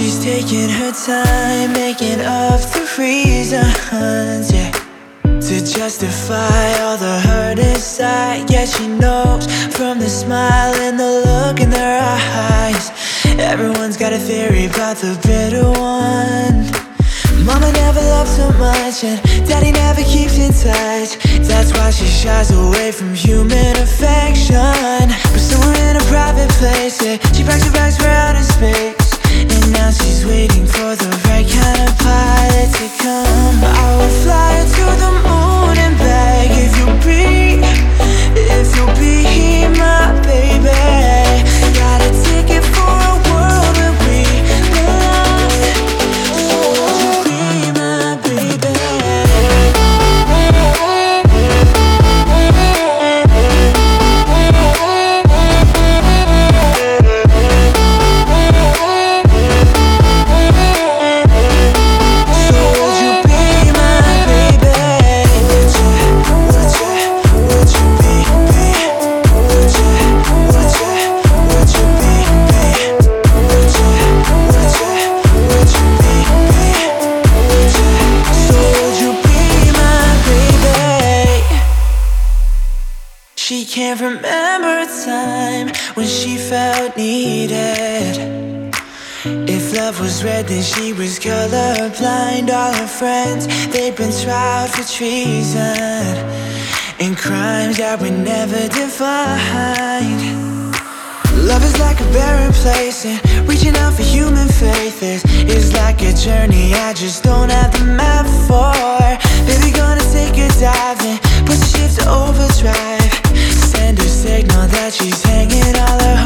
She's taking her time, making up the reasons, yeah, to justify all the hurt inside. Yeah, she knows from the smile and the look in their eyes. Everyone's got a theory about the bitter one. Mama never loved so much and daddy never keeps in touch. That's why she shies away from human affection. But somewhere in a private place, yeah, she packs her bags for outer space. And now she's waiting for the right kind of pilot to come. I will fly her to the moon and back if you'll be my baby. Got a ticket for a world where we love. So won't you be my baby? She can't remember a time when she felt needed. If love was red, then she was colorblind. All her friends, they've been tried for treason and crimes that were never defined. Love is like a barren place, and reaching out for human faith is like a journey I just don't have the map for. Baby, gonna take a dive and push the ship to overdrive. Send a signal that she's hanging all her